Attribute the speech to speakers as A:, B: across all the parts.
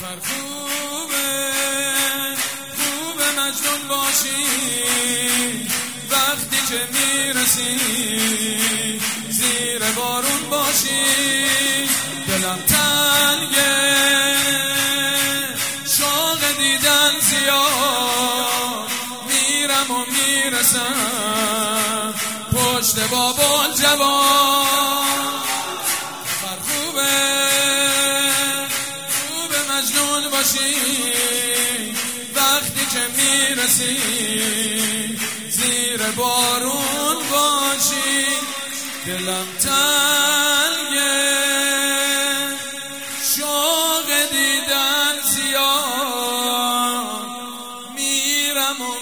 A: سفر خوبه مجنون باشی وقتی که میرسی زیر بارون باشی دلم تنگه شوق دیدن زیاد میرم و میرسم پشت بابا جوان سفر خوبه مجنون باشی وقتی که میرسی زیر بارون باشی دلم تنگه شوق دیدن زیاد میرم و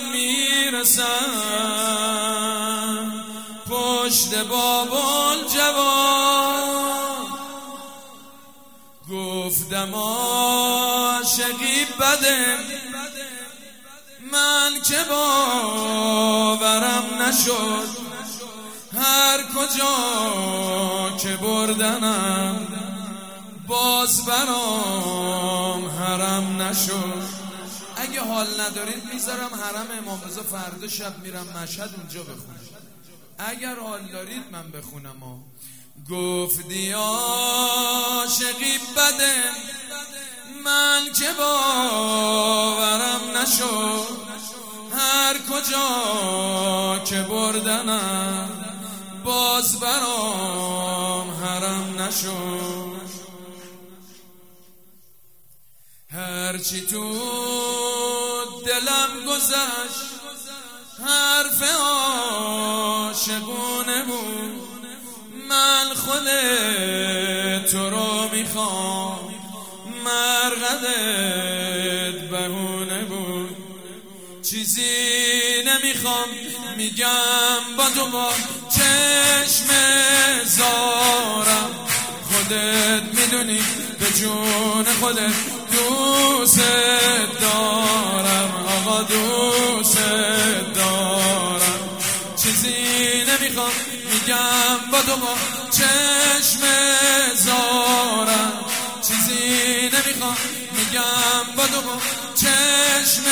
A: میرسم پشت بابا جوان گفتم عاشقی بده من که باورم نشد هر کجا که بردنم باز برام حرم نشد. اگه حال ندارید میذارم حرم امام رضا فردا شب میرم مشهد اونجا بخونم. اگر حال دارید من بخونم. گفتی عاشقی بده من که باورم نشد هر کجا که بردنم باز برام حرم نشد. هرچی تو دلم گذشت حرف عاشقونه بود من خود تو رو میخوام مرقدت بهونه بود چیزی نمیخوام میگم با تو با چشم زارم خودت میدونی به جون خودت دوست دارم آقا دوست دارم چیزی نمیخوام میگم با تو با چشم زارم چیزی نمیخوام میگم با تو با چشم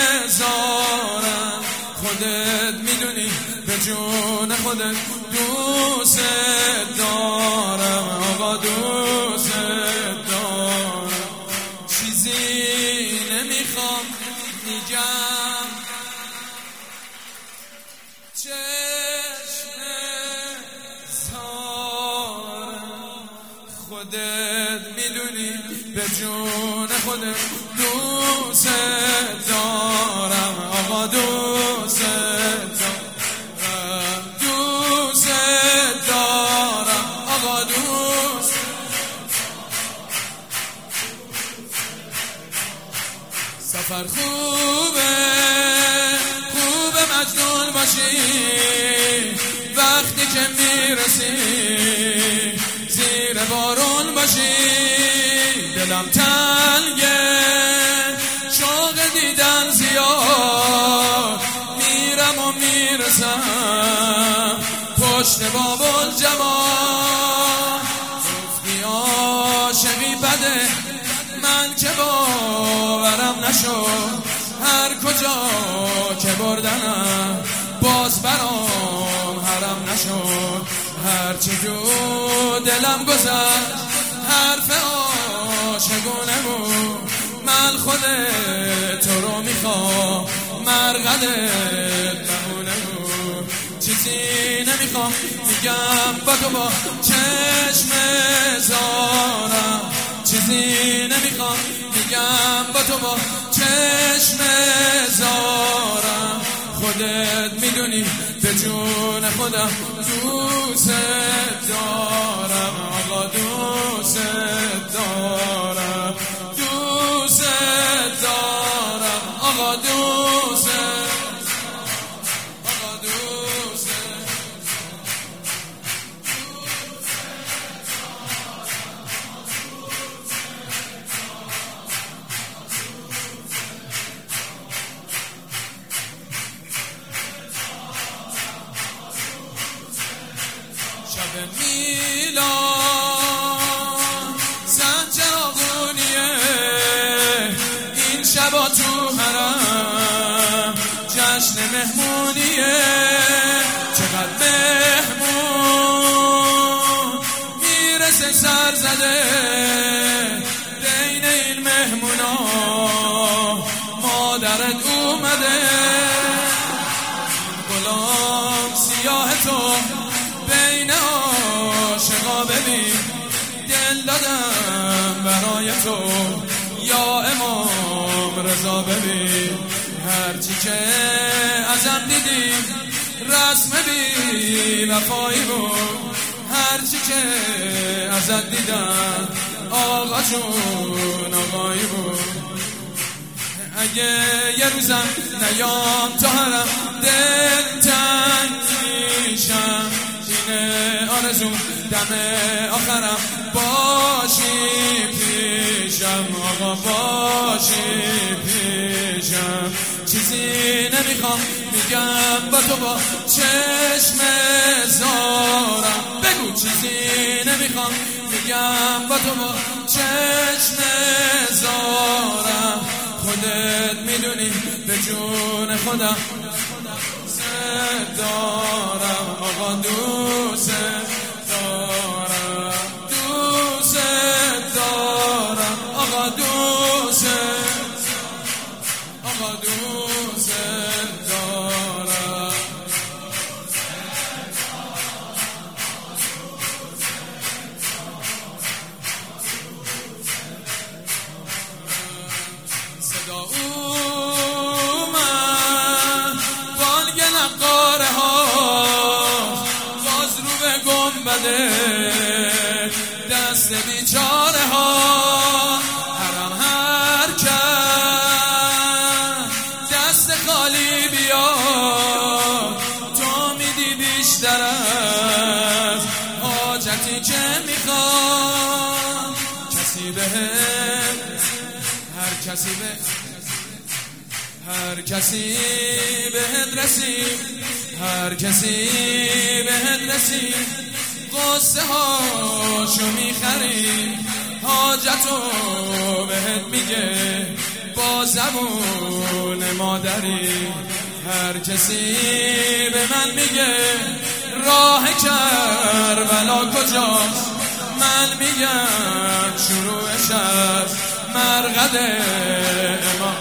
A: زارم خودت میدونی به جون خودت دوست دارم آقا دوست دارم چیزی نمیخوام میگم چشم زارم خودت میدونی به جون خودت دوست دارم آقا دوست دارم دوست دارم آقا دوست سفر خوبه مجنون باشی وقتی که میرسی زیر بارون باشی دلم تنگه شوق دیدن زیاد میرم و میرسم پشت بابا جوان گفتی عاشقی بده من که باورم نشد هر کجا که بردنم باز برام حرم نشد هرچی تو دلم گذشت حرف عاشقونه بود من خود تو رو میخوام مرقدت بهونه بود چیزی نمیخوام میگم با تو با چشم زارم چیزی نمیخوام میگم با تو با چشم زارم خودت میدونی به جون خودم دوست دارم آقا دوست دارم دوست دارم آقا دوست شب میلاد زن چراغ مهمونیه، چقدر مهمون میرسه سر زده بین این مهمونا. مادرت اومده غلام سیاه تو بین عاشقا، ببین دل دادم برای تو یا امام رضا. ببین هرچی که ازم دیدی رسم بی وفایی بود، هرچی که ازت دیدم آقا جون آقایی بود. اگه یه روزم نیام تو حرم دل تنگ میشم، اینه آرزو دم آخرم باشی پیشم، آقا باشی پیشم. چیزی نمیخوام میگم با تو با چشم زارم، بگو چیزی نمیخوام میگم با تو با چشم زارم. خودت میدونی به جون خودم دوست دارم، آقا دوست دارم، دوست دارم، آقا دوست، آقا دوست دارم. صدا اومد بانگ نقاره ها، باز رو به گنبده دست بیچاره ها. حرم حرکت دست خالی بیاد، تو میدی بیشتر از حاجتی که میخواد. کسی بهت هر کسی بهت رسید، هر کسی بهت رسید قصه هاشو میخرید، حاجتو بهت میگه با زبون مادری. هر کسی به من میگه راه کربلا کجاست، من میگم شروعش از مرقد امام.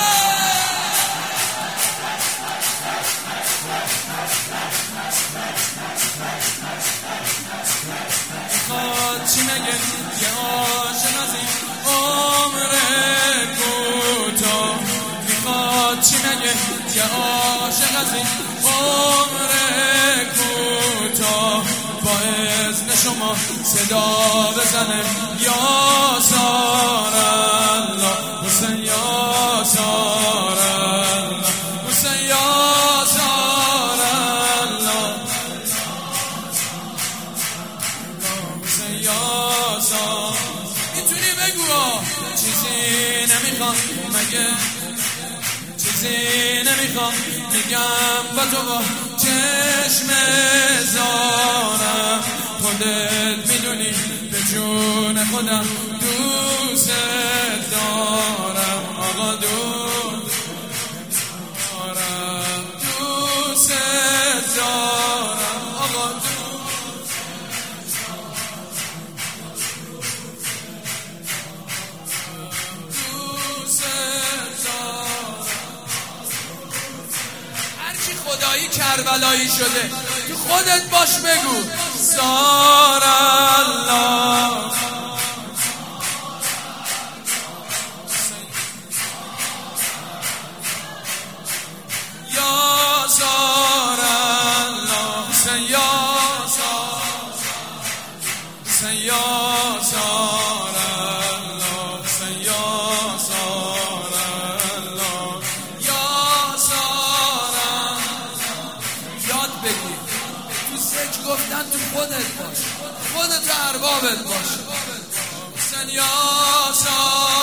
A: میخواد چی نگه یه عاشق از این عمر کوتاه، میخواد چی نگه یه عاشق از این عمر کوتاه. با اذن شما صدا بزنه یا سارالله حسین، یا سارالله حسین، یا سارالله حسین، یا سارالله. میتونی بگو چیزی نمیخوام مگه، چیزی نمیخوام میگم با تو با چشم زارم. خودت میدونی به جون خودم دوست دارم، آقا دوست دارم، دوست دارم، آقا دوست دارم. هرچی خدایی کربلایی شده تو خودت باش بگو سارالله. یا سارالله حسین، یا حسین، یا سارالله حسین، یا سارالله، یا سارالله. یاد بگیر تو سج گفتن تو خودت باش، خودت اربابت باش. حسین، یا سارالله.